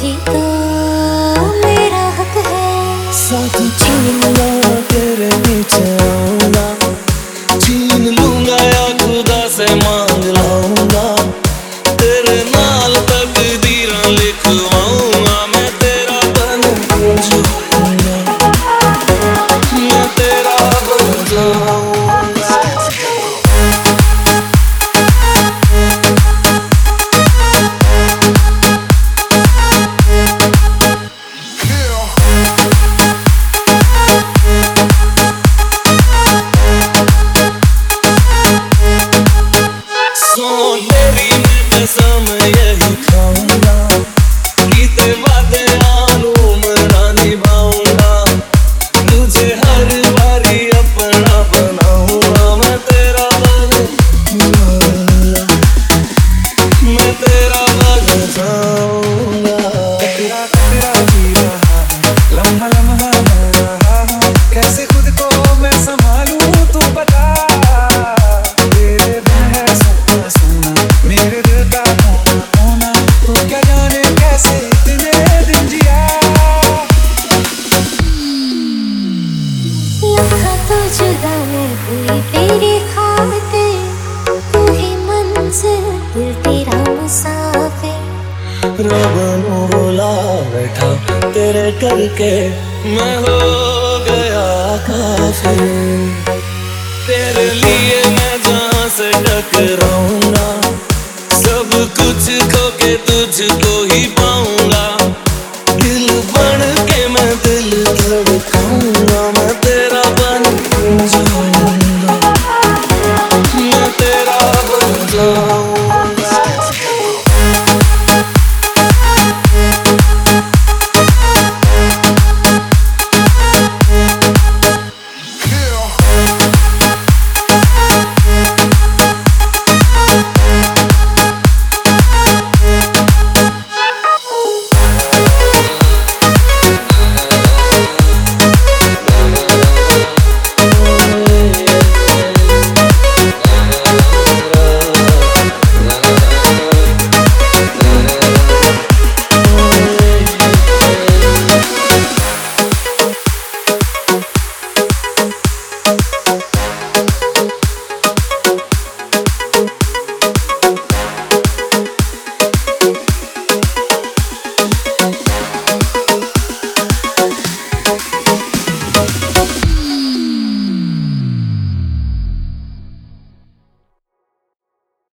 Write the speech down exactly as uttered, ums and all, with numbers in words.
ही तो मेरा हक है। साथ छूना तेरे नीचे आऊंगा, छीन लूंगा या खुदा से मांग लाऊंगा, तेरे नाल तकदीरां लिखवाऊंगा, मैं तेरा बन जाऊंगा, मैं तेरा बन जाऊंगा। यही खाऊंगा, कीते वादे आलू मना निभाऊंगा, तुझे हर बारी अपना बनाऊंगा, मैं तेरा बनूंगा, मैं तेरा बन जाऊंगा। तेरा तेरा जी रहा है, लम्हा लम्हा मैं रहा हूँ, कैसे खुद को मैं संभालूं तू बता, तेरे बिन है सपना सोना, मेरे दिल का कोना कोना, तू क्या जाने कैसे इतने दिन जिया। लम्हा तो जुदा मैं हुई तेरी खातिर, तू ही मंजिल दिल तेरा मुसाफिर। रब नू बुला बैठा तेरे करके मैं हो गया काफिर।